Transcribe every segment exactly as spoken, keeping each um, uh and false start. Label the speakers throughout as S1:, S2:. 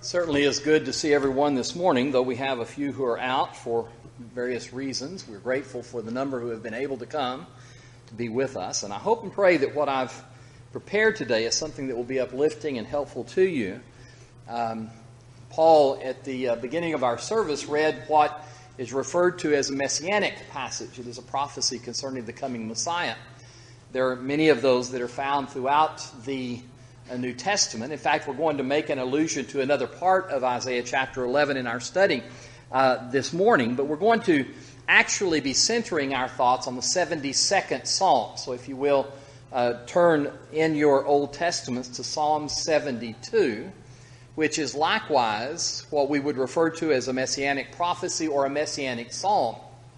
S1: Certainly is good to see everyone this morning, though we have a few who are out for various reasons. We're grateful for the number who have been able to come to be with us. And I hope and pray that what I've prepared today is something that will be uplifting and helpful to you. Um, Paul, at the uh, beginning of our service, read what is referred to as a messianic passage. It is a prophecy concerning the coming Messiah. There are many of those that are found throughout the uh, New Testament. In fact, we're going to make an allusion to another part of Isaiah chapter eleven in our study uh, this morning, but we're going to actually be centering our thoughts on the seventy-second Psalm. So if you will, uh, turn in your Old Testaments to Psalm seventy-two, which is likewise what we would refer to as a messianic prophecy or a messianic psalm.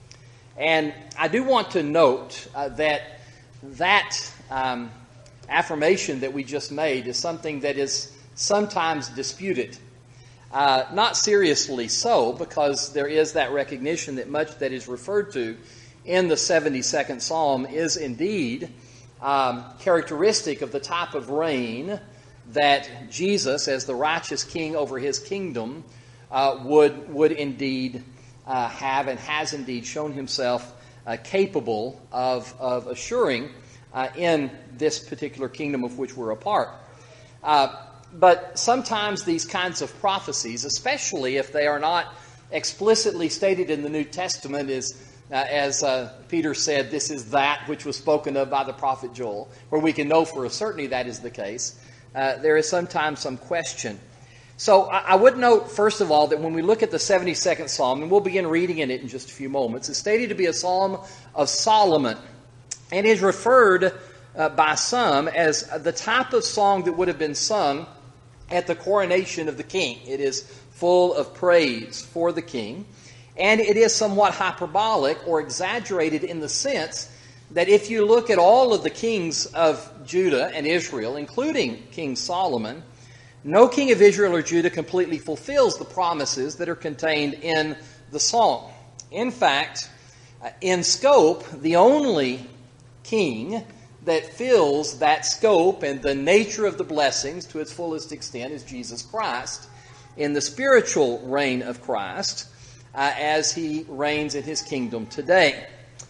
S1: And I do want to note uh, that that um, affirmation that we just made is something that is sometimes disputed. Uh, not seriously so, because there is that recognition that much that is referred to in the seventy-second Psalm is indeed um, characteristic of the type of reign that Jesus, as the righteous king over his kingdom, uh, would would indeed uh, have and has indeed shown himself uh, capable of, of assuring uh, in this particular kingdom of which we're a part. Uh, but sometimes these kinds of prophecies, especially if they are not explicitly stated in the New Testament, is uh, as uh, Peter said, this is that which was spoken of by the prophet Joel, where we can know for a certainty that is the case. Uh, there is sometimes some question. So I, I would note, first of all, that when we look at the seventy-second Psalm, and we'll begin reading in it in just a few moments, it's stated to be a Psalm of Solomon, and is referred uh, by some as the type of song that would have been sung at the coronation of the king. It is full of praise for the king, and it is somewhat hyperbolic or exaggerated in the sense that if you look at all of the kings of Judah and Israel, including King Solomon, no king of Israel or Judah completely fulfills the promises that are contained in the psalm. In fact, in scope, the only king that fills that scope and the nature of the blessings to its fullest extent is Jesus Christ in the spiritual reign of Christ uh, as he reigns in his kingdom today.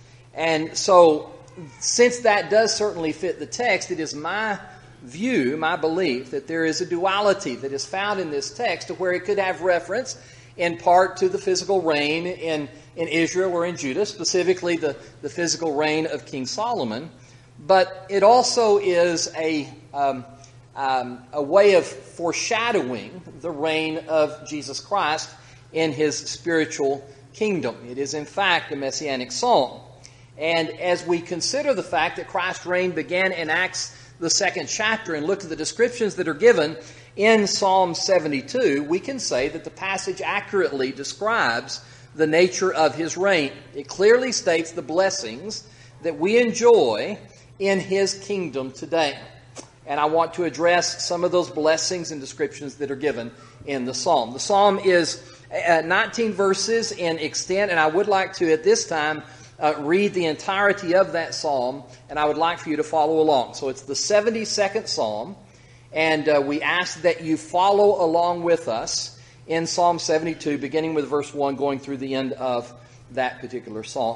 S1: And so, since that does certainly fit the text, it is my view, my belief, that there is a duality that is found in this text to where it could have reference in part to the physical reign in, in Israel or in Judah, specifically the, the physical reign of King Solomon. But it also is a, um, um, a way of foreshadowing the reign of Jesus Christ in his spiritual kingdom. It is, in fact, a messianic psalm. And as we consider the fact that Christ's reign began in Acts, the second chapter, and look at the descriptions that are given in Psalm seventy-two, we can say that the passage accurately describes the nature of his reign. It clearly states the blessings that we enjoy in his kingdom today. And I want to address some of those blessings and descriptions that are given in the psalm. The psalm is uh, nineteen verses in extent, and I would like to, at this time, Uh, read the entirety of that psalm, and I would like for you to follow along. So it's the seventy-second Psalm, and uh, we ask that you follow along with us in Psalm seventy-two, beginning with verse one, going through the end of that particular psalm.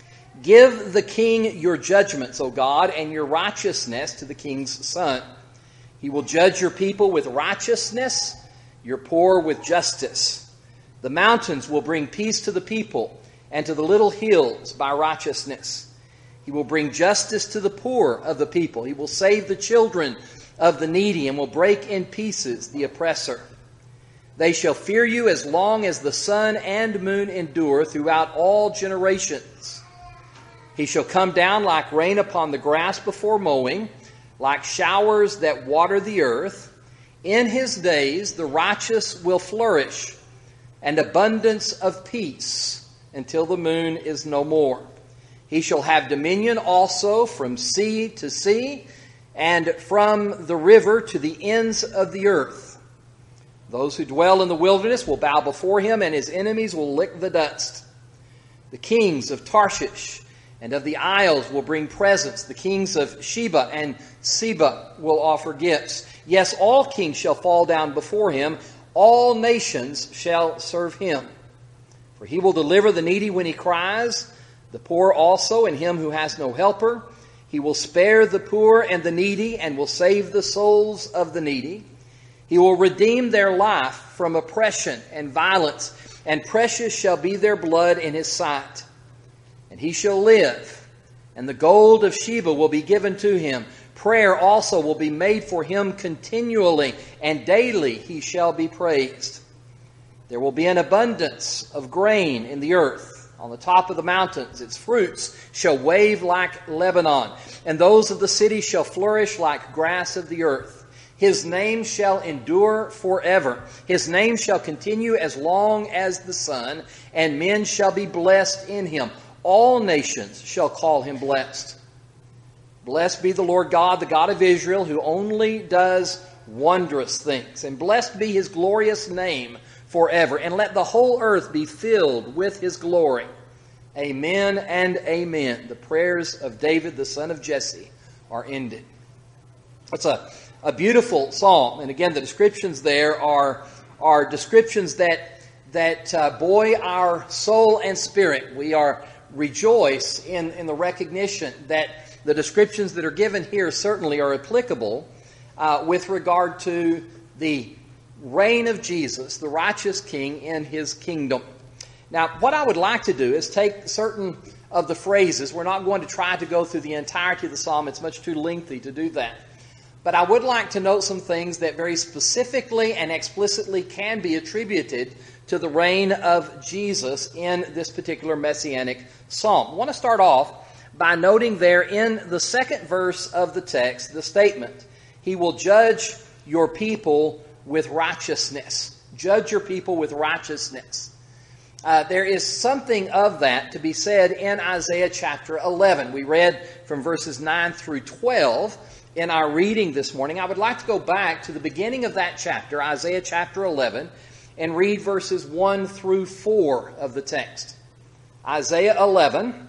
S1: Give the king your judgments, O God, and your righteousness to the king's son. He will judge your people with righteousness, your poor with justice. The mountains will bring peace to the people, and to the little hills by righteousness. He will bring justice to the poor of the people. He will save the children of the needy and will break in pieces the oppressor. They shall fear you as long as the sun and moon endure throughout all generations. He shall come down like rain upon the grass before mowing, like showers that water the earth. In his days the righteous will flourish, and abundance of peace until the moon is no more. He shall have dominion also from sea to sea, and from the river to the ends of the earth. Those who dwell in the wilderness will bow before him, and his enemies will lick the dust. The kings of Tarshish and of the isles will bring presents. The kings of Sheba and Seba will offer gifts. Yes, all kings shall fall down before him. all nations shall serve him. For he will deliver the needy when he cries, the poor also, and him who has no helper. He will spare the poor and the needy, and will save the souls of the needy. He will redeem their life from oppression and violence, and precious shall be their blood in his sight. And he shall live, and the gold of Sheba will be given to him. Prayer also will be made for him continually, and daily he shall be praised. There will be an abundance of grain in the earth, on the top of the mountains. Its fruits shall wave like Lebanon, and those of the city shall flourish like grass of the earth. His name shall endure forever. His name shall continue as long as the sun, and men shall be blessed in him. All nations shall call him blessed. Blessed be the Lord God, the God of Israel, who only does wondrous things. And blessed be his glorious name forever. And let the whole earth be filled with his glory. Amen and amen. The prayers of David, the son of Jesse, are ended. It's a, a beautiful psalm. And again, the descriptions there are, are descriptions that, that uh, buoy our soul and spirit. We are rejoice in, in the recognition that the descriptions that are given here certainly are applicable uh, with regard to the reign of Jesus, the righteous king, in his kingdom. Now, what I would like to do is take certain of the phrases. We're not going to try to go through the entirety of the psalm. It's much too lengthy to do that. But I would like to note some things that very specifically and explicitly can be attributed to the reign of Jesus in this particular messianic psalm. I want to start off by noting there in the second verse of the text the statement, he will judge your people with righteousness. Judge your people with righteousness. Uh, there is something of that to be said in Isaiah chapter eleven. We read from verses nine through twelve in our reading this morning. I would like to go back to the beginning of that chapter, Isaiah chapter eleven, and read verses one through four of the text. Isaiah eleven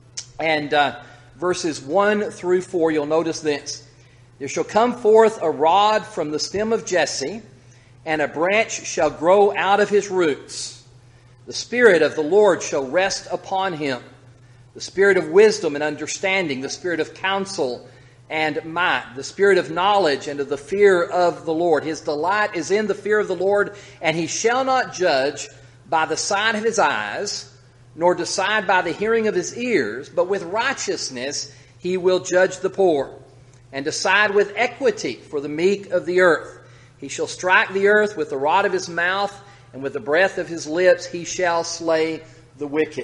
S1: and uh, verses one through four, you'll notice this. There shall come forth a rod from the stem of Jesse, and a branch shall grow out of his roots. The Spirit of the Lord shall rest upon him, the Spirit of wisdom and understanding, the Spirit of counsel and might, the Spirit of knowledge and of the fear of the Lord. His delight is in the fear of the Lord, and he shall not judge by the sight of his eyes, nor decide by the hearing of his ears, but with righteousness he will judge the poor, and decide with equity for the meek of the earth. He shall strike the earth with the rod of his mouth, and with the breath of his lips he shall slay the wicked.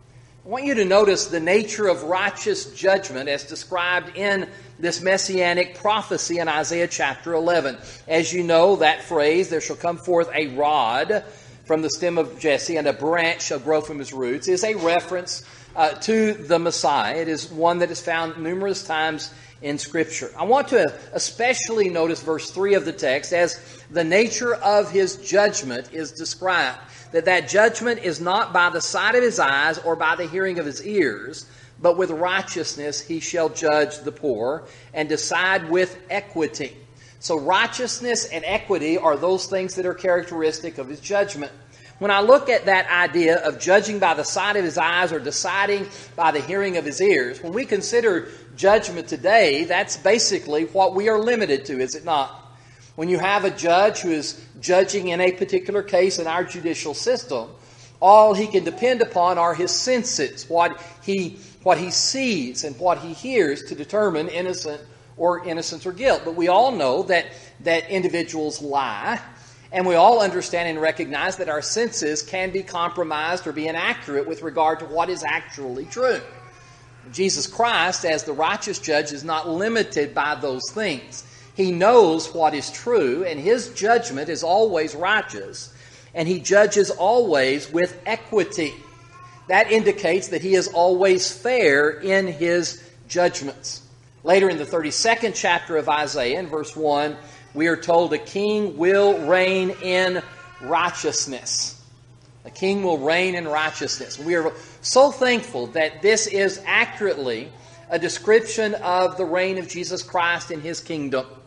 S1: I want you to notice the nature of righteous judgment as described in this messianic prophecy in Isaiah chapter eleven. As you know, that phrase, there shall come forth a rod from the stem of Jesse, and a branch shall grow from his roots, is a reference uh, to the Messiah. It is one that is found numerous times in Scripture. I want to especially notice verse three of the text as the nature of his judgment is described. That that judgment is not by the sight of his eyes or by the hearing of his ears, but with righteousness he shall judge the poor and decide with equity. So righteousness and equity are those things that are characteristic of his judgment. When I look at that idea of judging by the sight of his eyes or deciding by the hearing of his ears, when we consider judgment today, that's basically what we are limited to, is it not? When you have a judge who is judging in a particular case in our judicial system, all he can depend upon are his senses, what he, what he sees and what he hears to determine innocent or innocence or guilt. But we all know that, that individuals lie. And we all understand and recognize that our senses can be compromised or be inaccurate with regard to what is actually true. Jesus Christ, as the righteous judge, is not limited by those things. He knows what is true, and his judgment is always righteous, and he judges always with equity. That indicates that he is always fair in his judgments. Later in the thirty-second chapter of Isaiah, in verse one, we are told a king will reign in righteousness. A king will reign in righteousness. We are so thankful that this is accurately a description of the reign of Jesus Christ in his kingdom.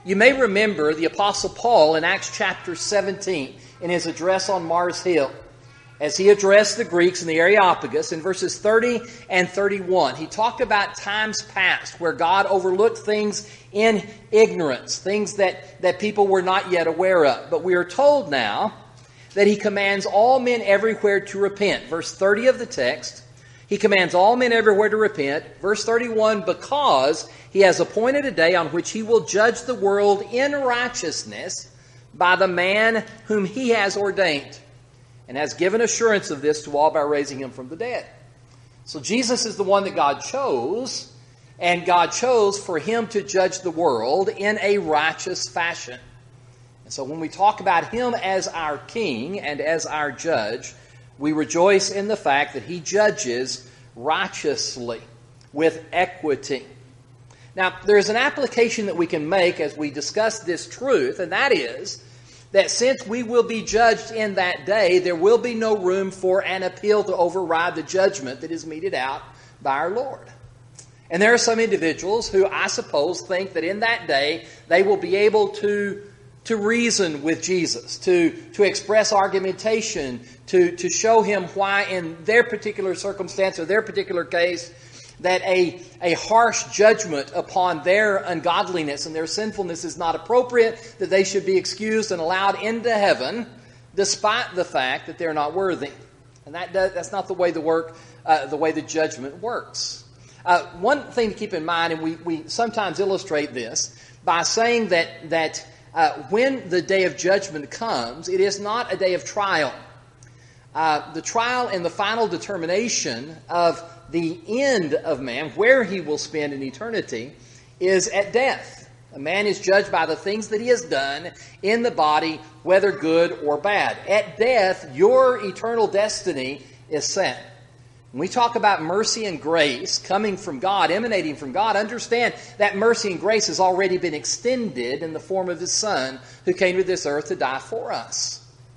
S1: You may remember the Apostle Paul in Acts chapter seventeen in his address on Mars Hill. As he addressed the Greeks in the Areopagus in verses thirty and thirty-one, he talked about times past where God overlooked things in ignorance, things that, that people were not yet aware of. But we are told now that he commands all men everywhere to repent. Verse thirty of the text, he commands all men everywhere to repent. Verse thirty-one, because he has appointed a day on which he will judge the world in righteousness by the man whom he has ordained, and has given assurance of this to all by raising him from the dead. So Jesus is the one that God chose, and God chose for him to judge the world in a righteous fashion. And so when we talk about him as our king and as our judge, we rejoice in the fact that he judges righteously with equity. Now, there's an application that we can make as we discuss this truth, and that is that since we will be judged in that day, there will be no room for an appeal to override the judgment that is meted out by our Lord. And there are some individuals who, I suppose, think that in that day they will be able to, to reason with Jesus, to, to express argumentation, to, to show him why in their particular circumstance or their particular case that a, a harsh judgment upon their ungodliness and their sinfulness is not appropriate, that they should be excused and allowed into heaven despite the fact that they're not worthy. And that does, that's not the way the work, uh, the way the judgment works. Uh, one thing to keep in mind, and we, we sometimes illustrate this by saying that, that uh, when the day of judgment comes, it is not a day of trial. Uh, the trial and the final determination of the end of man, where he will spend an eternity, is at death. A man is judged by the things that he has done in the body, whether good or bad. At death, your eternal destiny is set. When we talk about mercy and grace coming from God, emanating from God, understand that mercy and grace has already been extended in the form of His Son, who came to this earth to die for us.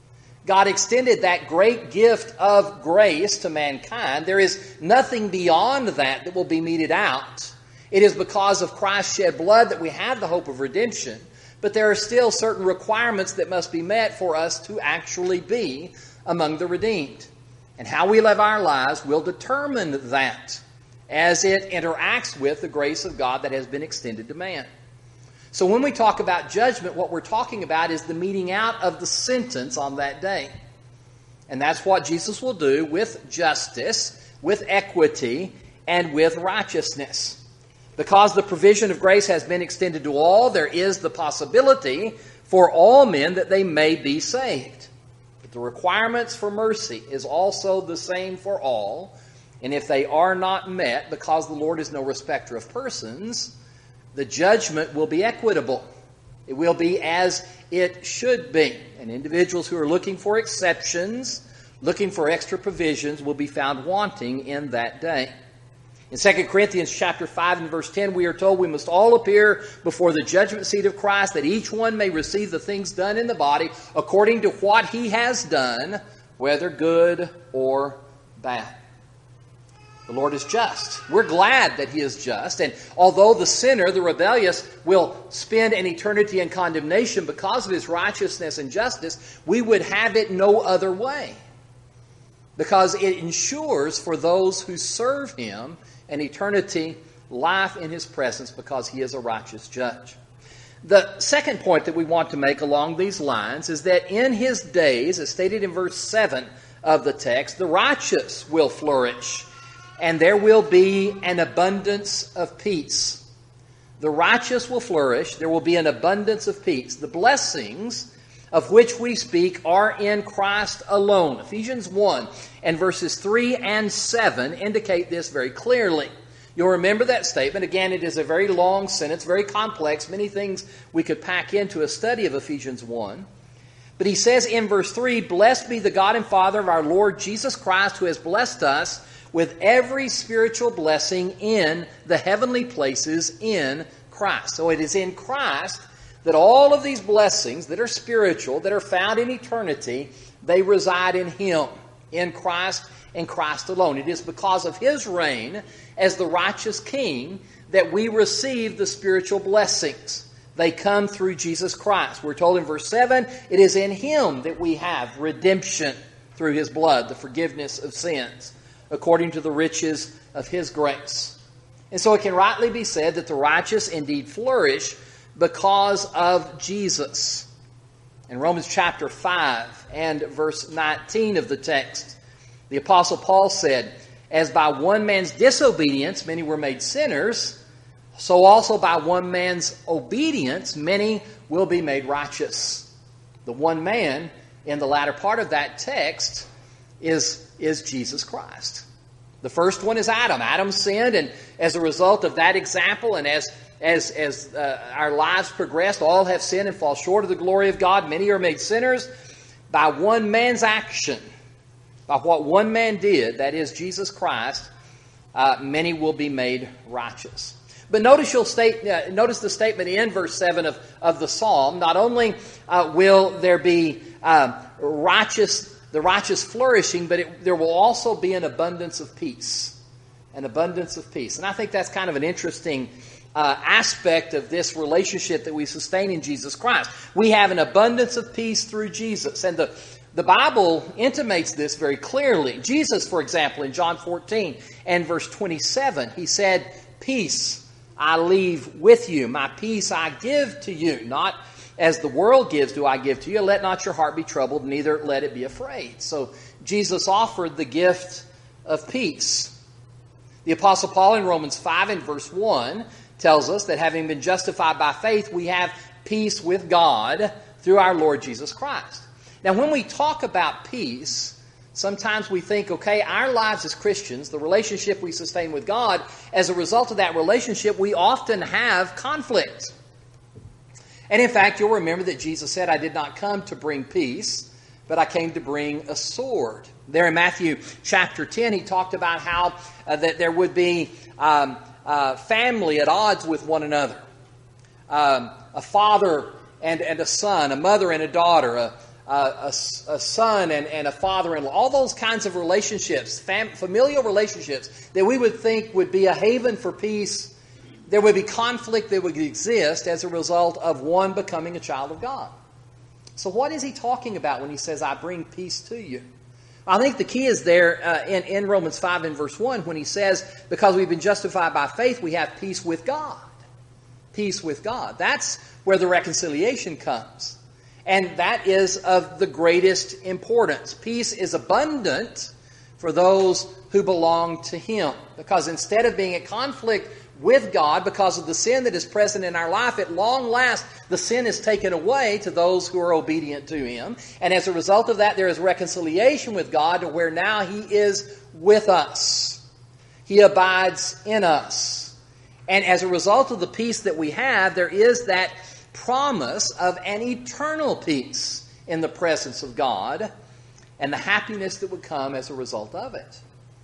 S1: God extended that great gift of grace to mankind. There is nothing beyond that that will be meted out. It is because of Christ's shed blood that we have the hope of redemption. But there are still certain requirements that must be met for us to actually be among the redeemed. And how we live our lives will determine that as it interacts with the grace of God that has been extended to man. So when we talk about judgment, what we're talking about is the meting out of the sentence on that day. And that's what Jesus will do with justice, with equity, and with righteousness. Because the provision of grace has been extended to all, there is the possibility for all men that they may be saved. But the requirements for mercy is also the same for all. And if they are not met, because the Lord is no respecter of persons, the judgment will be equitable. It will be as it should be. And individuals who are looking for exceptions, looking for extra provisions, will be found wanting in that day. In Second Corinthians chapter five and verse ten, we are told we must all appear before the judgment seat of Christ, that each one may receive the things done in the body according to what he has done, whether good or bad. The Lord is just. We're glad that He is just. And although the sinner, the rebellious, will spend an eternity in condemnation because of his righteousness and justice, we would have it no other way. Because it ensures for those who serve Him an eternity, life in His presence, because He is a righteous judge. The second point that we want to make along these lines is that in His days, as stated in verse seven of the text, the righteous will flourish, and there will be an abundance of peace. The righteous will flourish. There will be an abundance of peace. The blessings of which we speak are in Christ alone. Ephesians one and verses three and seven indicate this very clearly. You'll remember that statement. Again, it is a very long sentence, very complex, many things we could pack into a study of Ephesians one. But he says in verse three, "Blessed be the God and Father of our Lord Jesus Christ, who has blessed us with every spiritual blessing in the heavenly places in Christ." So it is in Christ that all of these blessings that are spiritual, that are found in eternity, they reside in Him, in Christ and Christ alone. It is because of His reign as the righteous King that we receive the spiritual blessings. They come through Jesus Christ. We're told in verse seven, it is in Him that we have redemption through His blood, the forgiveness of sins, according to the riches of His grace. And so it can rightly be said that the righteous indeed flourish because of Jesus. In Romans chapter five and verse nineteen of the text, the Apostle Paul said, as by one man's disobedience many were made sinners, so also by one man's obedience many will be made righteous. The one man in the latter part of that text is, is Jesus Christ. The first one is Adam. Adam sinned, and as a result of that example, and as as as uh, our lives progressed, all have sinned and fall short of the glory of God. Many are made sinners by one man's action, by what one man did, that is Jesus Christ. Uh, many will be made righteous. But notice you'll state, uh, notice the statement in verse seven of, of the psalm. Not only uh, will there be uh, righteous, the righteous flourishing, but it, there will also be an abundance of peace. An abundance of peace. And I think that's kind of an interesting uh, aspect of this relationship that we sustain in Jesus Christ. We have an abundance of peace through Jesus. And the, the Bible intimates this very clearly. Jesus, for example, in John fourteen and verse twenty-seven, He said, peace I leave with you, my peace I give to you. Not as the world gives do I give to you. Let not your heart be troubled, neither let it be afraid. So Jesus offered the gift of peace. The Apostle Paul in Romans five and verse one tells us that having been justified by faith, we have peace with God through our Lord Jesus Christ. Now when we talk about peace, sometimes we think, okay, our lives as Christians, the relationship we sustain with God, as a result of that relationship, we often have conflict. And in fact, you'll remember that Jesus said, I did not come to bring peace, but I came to bring a sword. There in Matthew chapter ten, He talked about how uh, that there would be um, uh, family at odds with one another. Um, a father and, and a son, a mother and a daughter, a Uh, a, a son and, and a father-in-law, all those kinds of relationships, fam, familial relationships that we would think would be a haven for peace. There would be conflict that would exist as a result of one becoming a child of God. So what is He talking about when He says, I bring peace to you? I think the key is there uh, in, in Romans five and verse one when He says, because we've been justified by faith, we have peace with God. Peace with God. That's where the reconciliation comes. And that is of the greatest importance. Peace is abundant for those who belong to Him. Because instead of being in conflict with God because of the sin that is present in our life, at long last, the sin is taken away to those who are obedient to Him. And as a result of that, there is reconciliation with God to where now He is with us. He abides in us. And as a result of the peace that we have, there is that promise of an eternal peace in the presence of God and the happiness that would come as a result of it.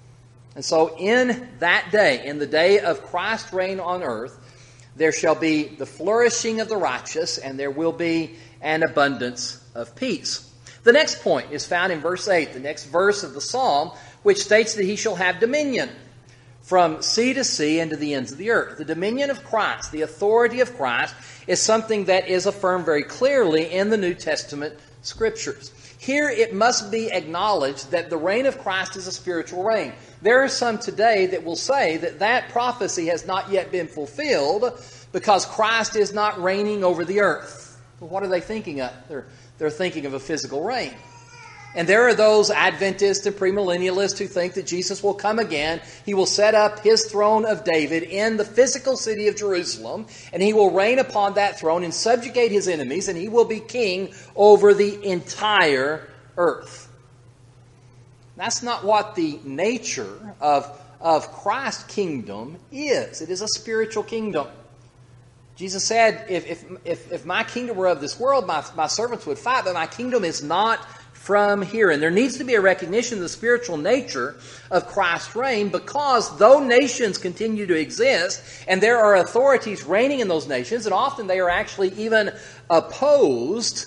S1: And so in that day, in the day of Christ's reign on earth, there shall be the flourishing of the righteous and there will be an abundance of peace. The next point is found in verse eight, the next verse of the psalm, which states that He shall have dominion from sea to sea and to the ends of the earth. The dominion of Christ, the authority of Christ, is something that is affirmed very clearly in the New Testament Scriptures. Here it must be acknowledged that the reign of Christ is a spiritual reign. There are some today that will say that that prophecy has not yet been fulfilled because Christ is not reigning over the earth. Well, what are they thinking of? They're, they're thinking of a physical reign. And there are those Adventists and premillennialists who think that Jesus will come again. He will set up His throne of David in the physical city of Jerusalem, and He will reign upon that throne and subjugate His enemies, and He will be king over the entire earth. That's not what the nature of, of Christ's kingdom is. It is a spiritual kingdom. Jesus said, if, if, if, if my kingdom were of this world, my, my servants would fight, but my kingdom is not from here. And there needs to be a recognition of the spiritual nature of Christ's reign, because though nations continue to exist and there are authorities reigning in those nations, and often they are actually even opposed,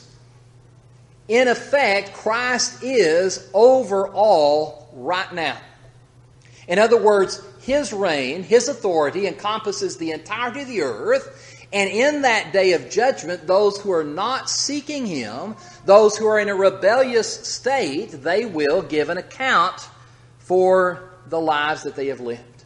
S1: in effect, Christ is over all right now. In other words, His reign, His authority encompasses the entirety of the earth. And in that day of judgment, those who are not seeking Him, those who are in a rebellious state, they will give an account for the lives that they have lived.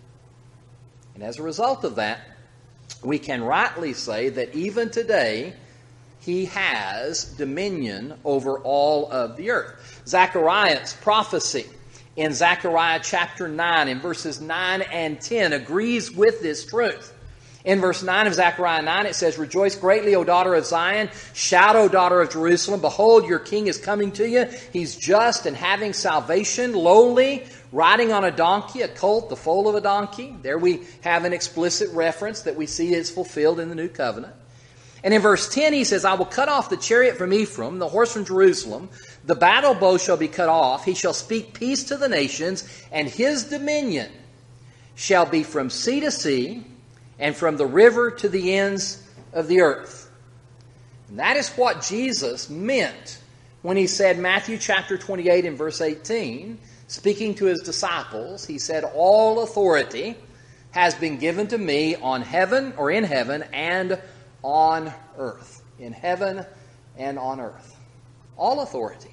S1: And as a result of that, we can rightly say that even today, He has dominion over all of the earth. Zechariah's prophecy in Zechariah chapter nine, in verses nine and ten, agrees with this truth. In verse nine of Zechariah nine, it says, "Rejoice greatly, O daughter of Zion. Shout, O daughter of Jerusalem. Behold, your king is coming to you. He's just and having salvation, lowly, riding on a donkey, a colt, the foal of a donkey." There we have an explicit reference that we see is fulfilled in the new covenant. And in verse ten, he says, "I will cut off the chariot from Ephraim, the horse from Jerusalem. The battle bow shall be cut off. He shall speak peace to the nations, and his dominion shall be from sea to sea, and from the river to the ends of the earth." And that is what Jesus meant when He said, Matthew chapter twenty-eight and verse eighteen, speaking to His disciples, He said, "All authority has been given to me on heaven, or in heaven, and on earth." In heaven and on earth. All authority.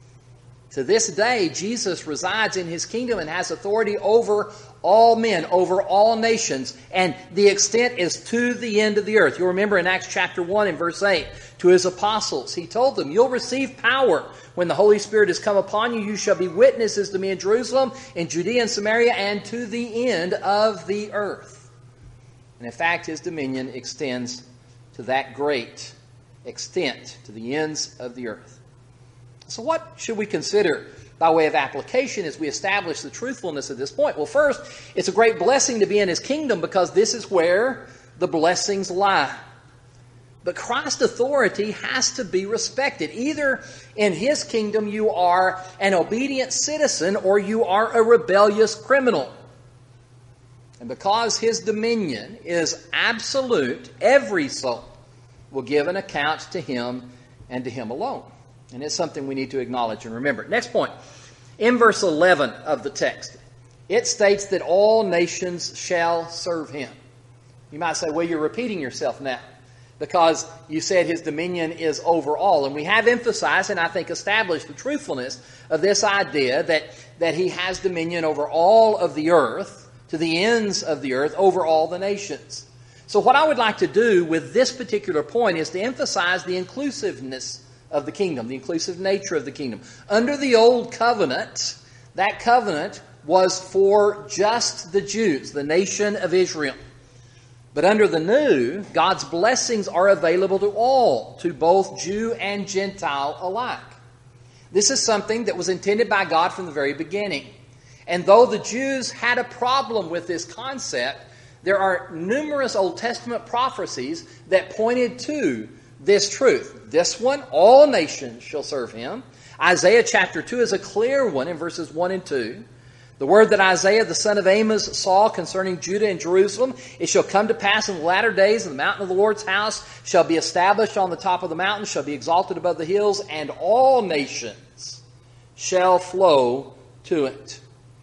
S1: To this day, Jesus resides in His kingdom and has authority over all men, over all nations, and the extent is to the end of the earth. You'll remember in Acts chapter one and verse eight, to His apostles, He told them, "You'll receive power when the Holy Spirit has come upon you. You shall be witnesses to me in Jerusalem, in Judea and Samaria, and to the end of the earth." And in fact, His dominion extends to that great extent, to the ends of the earth. So what should we consider by way of application as we establish the truthfulness of this point? Well, first, it's a great blessing to be in His kingdom because this is where the blessings lie. But Christ's authority has to be respected. Either in His kingdom you are an obedient citizen or you are a rebellious criminal. And because His dominion is absolute, every soul will give an account to Him and to Him alone. And it's something we need to acknowledge and remember. Next point. In verse eleven of the text, it states that all nations shall serve Him. You might say, well, you're repeating yourself now because you said His dominion is over all. And we have emphasized and I think established the truthfulness of this idea that, that He has dominion over all of the earth, to the ends of the earth, over all the nations. So what I would like to do with this particular point is to emphasize the inclusiveness of the kingdom, the inclusive nature of the kingdom. Under the old covenant, that covenant was for just the Jews, the nation of Israel. But under the new, God's blessings are available to all, to both Jew and Gentile alike. This is something that was intended by God from the very beginning. And though the Jews had a problem with this concept, there are numerous Old Testament prophecies that pointed to this truth. This one, all nations shall serve Him. Isaiah chapter two is a clear one in verses one and two. The word that Isaiah the son of Amos saw concerning Judah and Jerusalem, "It shall come to pass in the latter days, and the mountain of the Lord's house shall be established on the top of the mountain, shall be exalted above the hills, and all nations shall flow to it."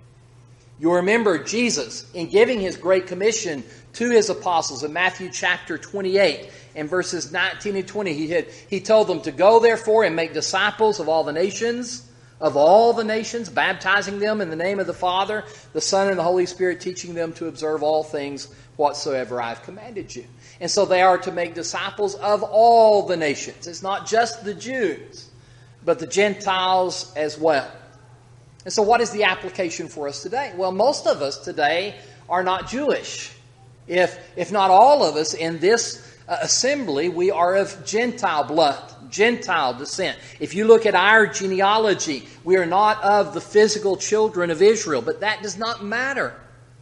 S1: You remember Jesus, in giving His Great Commission to His apostles in Matthew chapter twenty-eight, in verses nineteen and twenty, he, had, he told them to go therefore and make disciples of all the nations, of all the nations, baptizing them in the name of the Father, the Son, and the Holy Spirit, teaching them to observe all things whatsoever I have commanded you. And so they are to make disciples of all the nations. It's not just the Jews, but the Gentiles as well. And so what is the application for us today? Well, most of us today are not Jewish. If, if not all of us in this uh, assembly, we are of Gentile blood, Gentile descent. If you look at our genealogy, we are not of the physical children of Israel, but that does not matter.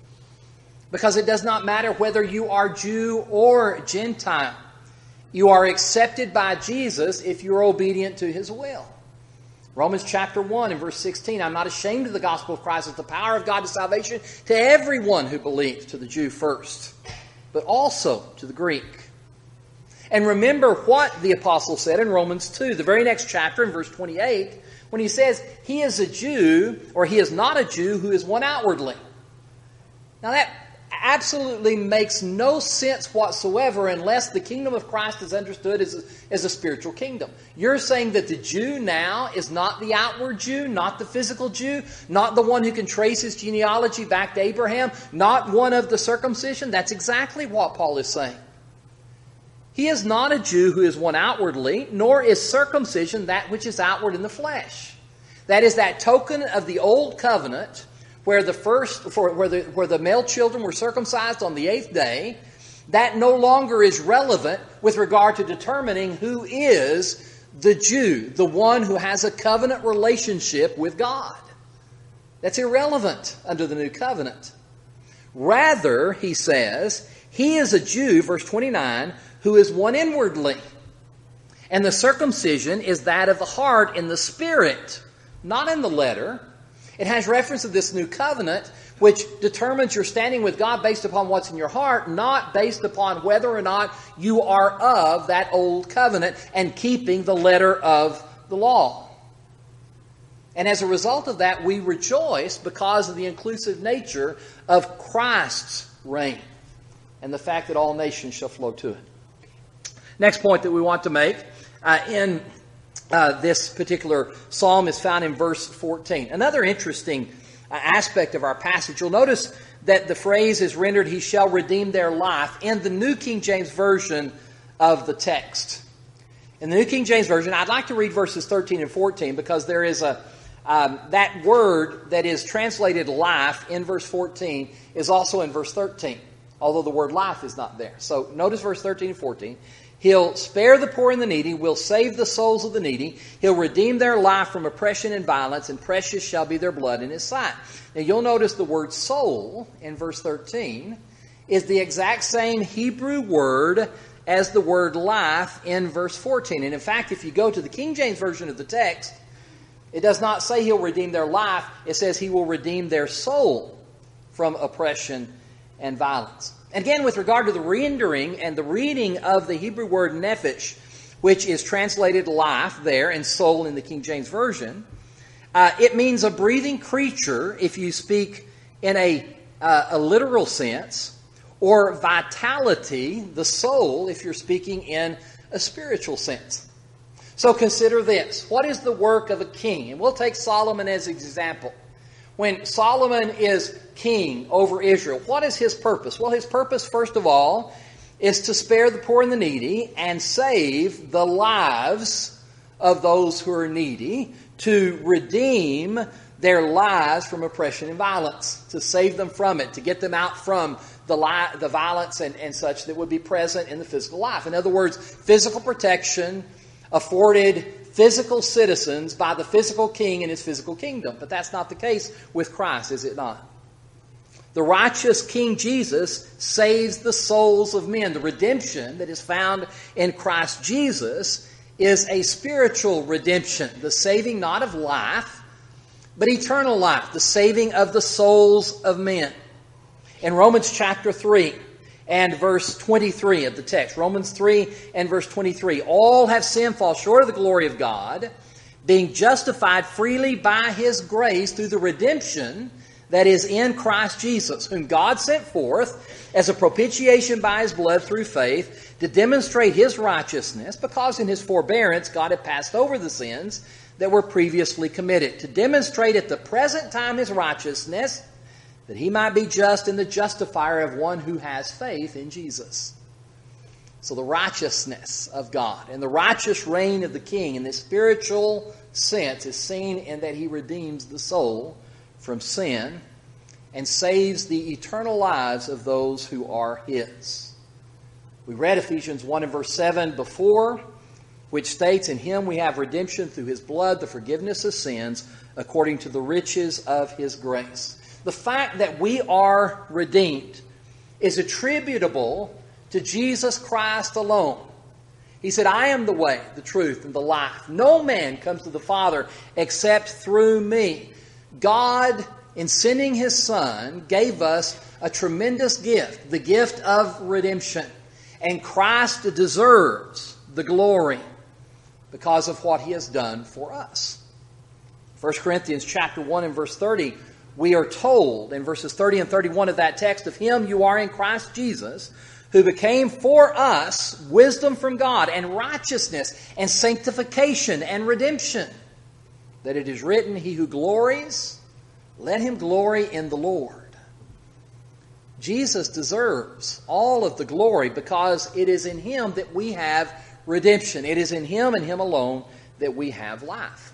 S1: Because it does not matter whether you are Jew or Gentile. You are accepted by Jesus if you are obedient to His will. Romans chapter one and verse sixteen, "I'm not ashamed of the gospel of Christ. It's the power of God to salvation to everyone who believes, to the Jew first, but also to the Greek." And remember what the apostle said in Romans two, the very next chapter in verse twenty-eight, when he says, "He is a Jew, or he is not a Jew, who is one outwardly." Now that absolutely makes no sense whatsoever unless the kingdom of Christ is understood as a, as a spiritual kingdom. You're saying that the Jew now is not the outward Jew, not the physical Jew, not the one who can trace his genealogy back to Abraham, not one of the circumcision. That's exactly what Paul is saying. He is not a Jew who is one outwardly, nor is circumcision that which is outward in the flesh. That is that token of the old covenant where the first, for, where the where the male children were circumcised on the eighth day. That no longer is relevant with regard to determining who is the Jew, the one who has a covenant relationship with God. That's irrelevant under the new covenant. Rather, he says, he is a Jew, verse twenty-nine, who is one inwardly. And the circumcision is that of the heart in the spirit, not in the letter. It has reference to this new covenant, which determines your standing with God based upon what's in your heart, not based upon whether or not you are of that old covenant and keeping the letter of the law. And as a result of that, we rejoice because of the inclusive nature of Christ's reign and the fact that all nations shall flow to it. Next point that we want to make uh, in uh, this particular psalm is found in verse fourteen. Another interesting uh, aspect of our passage. You'll notice that the phrase is rendered, he shall redeem their life, in the New King James Version of the text. In the New King James Version, I'd like to read verses thirteen and fourteen because there is a um, that word that is translated life in verse fourteen is also in verse thirteen, although the word life is not there. So notice verse thirteen and fourteen. He'll spare the poor and the needy, will save the souls of the needy. He'll redeem their life from oppression and violence, and precious shall be their blood in his sight. Now you'll notice the word soul in verse thirteen is the exact same Hebrew word as the word life in verse fourteen. And in fact, if you go to the King James Version of the text, it does not say he'll redeem their life. It says he will redeem their soul from oppression and violence. Again, with regard to the rendering and the reading of the Hebrew word nephesh, which is translated life there and soul in the King James Version, uh, it means a breathing creature if you speak in a, uh, a literal sense, or vitality, the soul, if you're speaking in a spiritual sense. So consider this. What is the work of a king? And we'll take Solomon as an example. When Solomon is king over Israel, what is his purpose? Well, his purpose, first of all, is to spare the poor and the needy and save the lives of those who are needy, to redeem their lives from oppression and violence, to save them from it, to get them out from the li- the violence and, and such that would be present in the physical life. In other words, physical protection afforded physical citizens by the physical king in his physical kingdom. But that's not the case with Christ, is it not? The righteous King Jesus saves the souls of men. The redemption that is found in Christ Jesus is a spiritual redemption. The saving not of life, but eternal life. The saving of the souls of men. In Romans chapter three and verse twenty-three of the text, Romans three and verse twenty-three, all have sinned, fall short of the glory of God, being justified freely by His grace through the redemption that is in Christ Jesus, whom God sent forth as a propitiation by His blood through faith to demonstrate His righteousness, because in His forbearance God had passed over the sins that were previously committed, to demonstrate at the present time His righteousness, that He might be just and the justifier of one who has faith in Jesus. So the righteousness of God and the righteous reign of the King in this spiritual sense is seen in that He redeems the soul from sin and saves the eternal lives of those who are His. We read Ephesians one and verse seven before, which states, in Him we have redemption through His blood, the forgiveness of sins, according to the riches of His grace. The fact that we are redeemed is attributable to Jesus Christ alone. He said, I am the way, the truth, and the life. No man comes to the Father except through me. God, in sending His Son, gave us a tremendous gift, the gift of redemption. And Christ deserves the glory because of what He has done for us. First Corinthians chapter one and verse thirty we are told in verses thirty and thirty-one of that text, of him you are in Christ Jesus, who became for us wisdom from God and righteousness and sanctification and redemption. That it is written, he who glories, let him glory in the Lord. Jesus deserves all of the glory because it is in him that we have redemption. It is in him and him alone that we have life.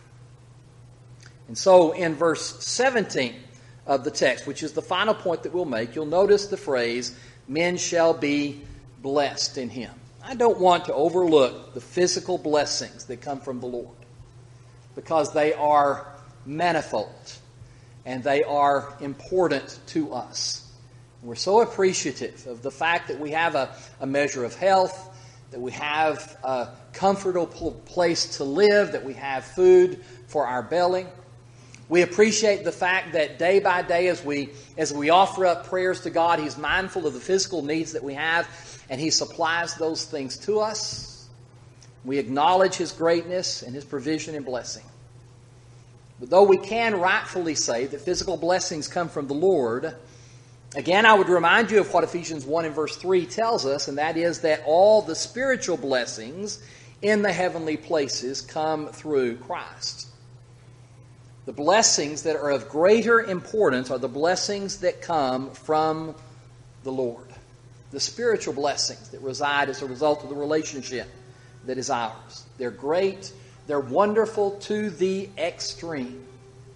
S1: And so in verse seventeen of the text, which is the final point that we'll make, you'll notice the phrase, men shall be blessed in him. I don't want to overlook the physical blessings that come from the Lord, because they are manifold and they are important to us. We're so appreciative of the fact that we have a, a measure of health, that we have a comfortable place to live, that we have food for our belly. We appreciate the fact that day by day as we as we offer up prayers to God, he's mindful of the physical needs that we have, and he supplies those things to us. We acknowledge his greatness and his provision and blessing. But though we can rightfully say that physical blessings come from the Lord, again, I would remind you of what Ephesians one and verse three tells us, and that is that all the spiritual blessings in the heavenly places come through Christ. The blessings that are of greater importance are the blessings that come from the Lord. The spiritual blessings that reside as a result of the relationship that is ours. They're great, they're wonderful to the extreme.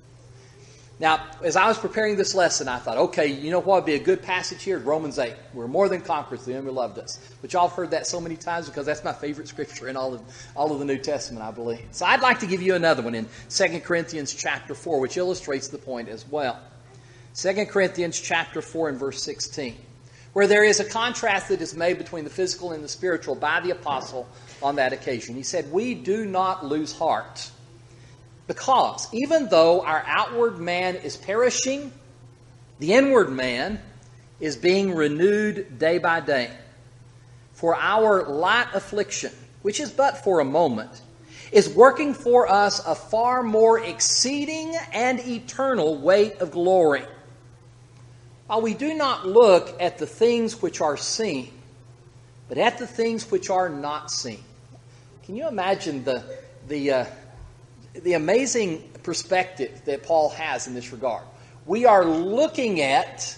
S1: Now, as I was preparing this lesson, I thought, okay, you know what would be a good passage here? Romans eight. We're more than conquerors through him who loved us. But y'all have heard that so many times because that's my favorite scripture in all of, all of the New Testament, I believe. So I'd like to give you another one in Second Corinthians chapter four, which illustrates the point as well. Second Corinthians chapter four and verse sixteen, where there is a contrast that is made between the physical and the spiritual by the apostle on that occasion. He said, we do not lose heart. Because even though our outward man is perishing, the inward man is being renewed day by day. For our light affliction, which is but for a moment, is working for us a far more exceeding and eternal weight of glory. While we do not look at the things which are seen, but at the things which are not seen. Can you imagine the the uh, the amazing perspective that Paul has in this regard? We are looking at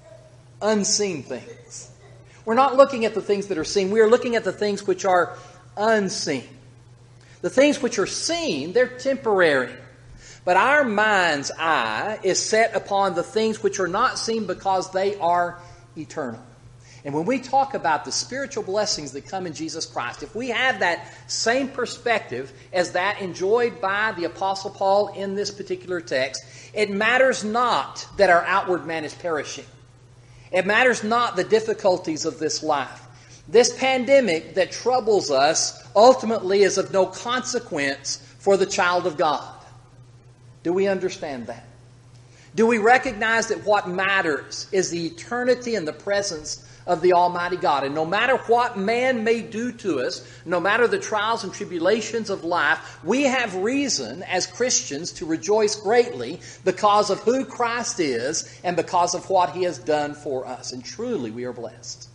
S1: unseen things. We're not looking at the things that are seen. We are looking at the things which are unseen. The things which are seen, they're temporary. But our mind's eye is set upon the things which are not seen because they are eternal. And when we talk about the spiritual blessings that come in Jesus Christ, if we have that same perspective as that enjoyed by the Apostle Paul in this particular text, it matters not that our outward man is perishing. It matters not the difficulties of this life. This pandemic that troubles us ultimately is of no consequence for the child of God. Do we understand that? Do we recognize that what matters is the eternity and the presence of the Almighty God? And no matter what man may do to us, no matter the trials and tribulations of life, we have reason as Christians to rejoice greatly because of who Christ is and because of what He has done for us. And truly we are blessed.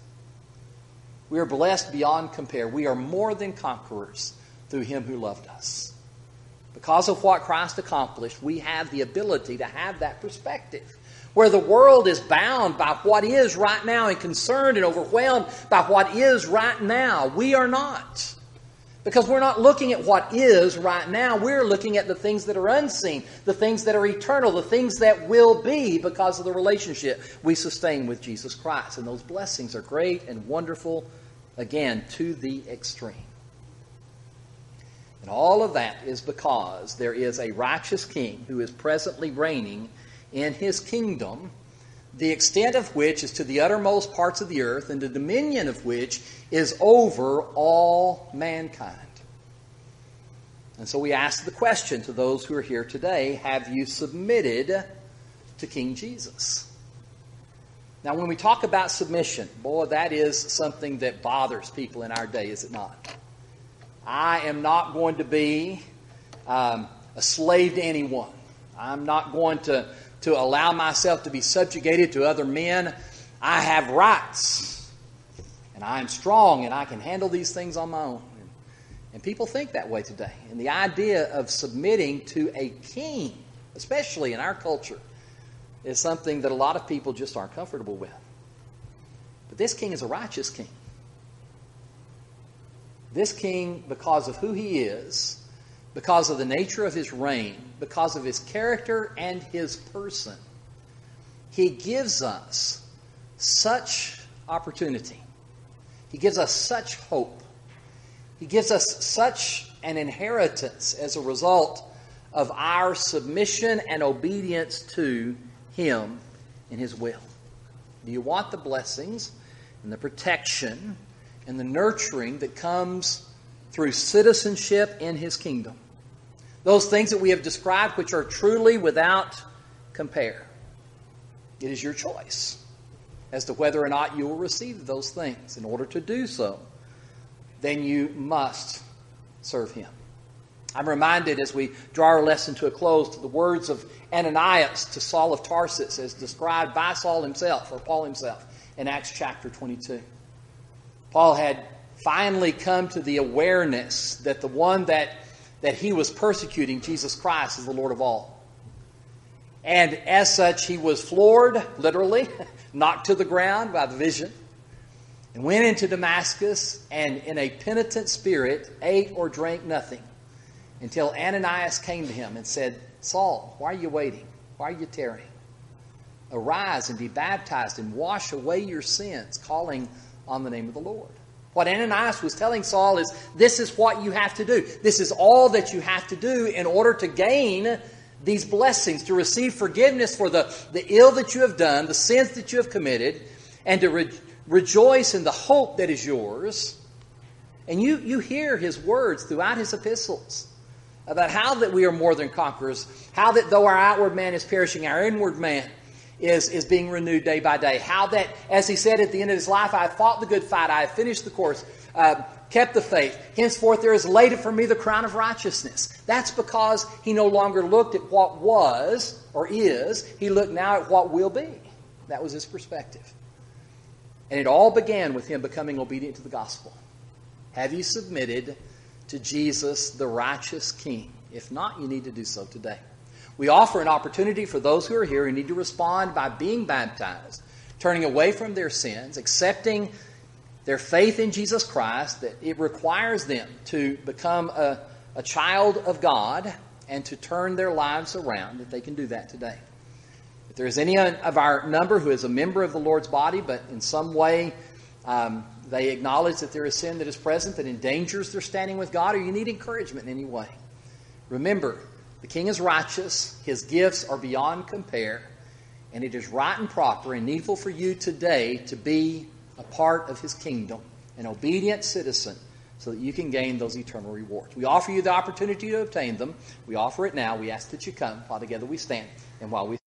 S1: We are blessed beyond compare. We are more than conquerors through Him who loved us. Because of what Christ accomplished, we have the ability to have that perspective. Where the world is bound by what is right now and concerned and overwhelmed by what is right now, we are not. Because we're not looking at what is right now. We're looking at the things that are unseen, the things that are eternal, the things that will be because of the relationship we sustain with Jesus Christ. And those blessings are great and wonderful, again, to the extreme. And all of that is because there is a righteous king who is presently reigning in His kingdom, the extent of which is to the uttermost parts of the earth, and the dominion of which is over all mankind. And so we ask the question to those who are here today, have you submitted to King Jesus? Now, when we talk about submission, boy, that is something that bothers people in our day, is it not? I am not going to be um, a slave to anyone. I'm not going to to allow myself to be subjugated to other men. I have rights, and I am strong, and I can handle these things on my own. And people think that way today. And the idea of submitting to a king, especially in our culture, is something that a lot of people just aren't comfortable with. But this king is a righteous king. This king, because of who he is, because of the nature of his reign, because of his character and his person, he gives us such opportunity. He gives us such hope. He gives us such an inheritance as a result of our submission and obedience to him and his will. Do you want the blessings and the protection and the nurturing that comes through citizenship in his kingdom? Those things that we have described, which are truly without compare. It is your choice as to whether or not you will receive those things. In order to do so, then you must serve him. I'm reminded as we draw our lesson to a close to the words of Ananias to Saul of Tarsus as described by Saul himself, or Paul himself, in Acts chapter twenty-two. Paul had finally come to the awareness that the one that, that he was persecuting, Jesus Christ, is the Lord of all. And as such, he was floored, literally, knocked to the ground by the vision, and went into Damascus, and in a penitent spirit ate or drank nothing until Ananias came to him and said, Saul, why are you waiting? Why are you tarrying? Arise and be baptized and wash away your sins, calling on the name of the Lord. What Ananias was telling Saul is, this is what you have to do. This is all that you have to do in order to gain these blessings, to receive forgiveness for the, the ill that you have done, the sins that you have committed, and to re- rejoice in the hope that is yours. And you, you hear his words throughout his epistles about how that we are more than conquerors, how that though our outward man is perishing, our inward man is, is being renewed day by day. How that, as he said at the end of his life, I have fought the good fight, I have finished the course, uh, kept the faith. Henceforth there is laid up for me the crown of righteousness. That's because he no longer looked at what was or is. He looked now at what will be. That was his perspective. And it all began with him becoming obedient to the gospel. Have you submitted to Jesus, the righteous King? If not, you need to do so today. We offer an opportunity for those who are here who need to respond by being baptized, turning away from their sins, accepting their faith in Jesus Christ, that it requires them to become a, a child of God and to turn their lives around, that they can do that today. If there is any of our number who is a member of the Lord's body, but in some way um, they acknowledge that there is sin that is present that endangers their standing with God, or you need encouragement in any way, remember, the King is righteous, his gifts are beyond compare, and it is right and proper and needful for you today to be a part of his kingdom, an obedient citizen, so that you can gain those eternal rewards. We offer you the opportunity to obtain them. We offer it now. We ask that you come while together we stand and while we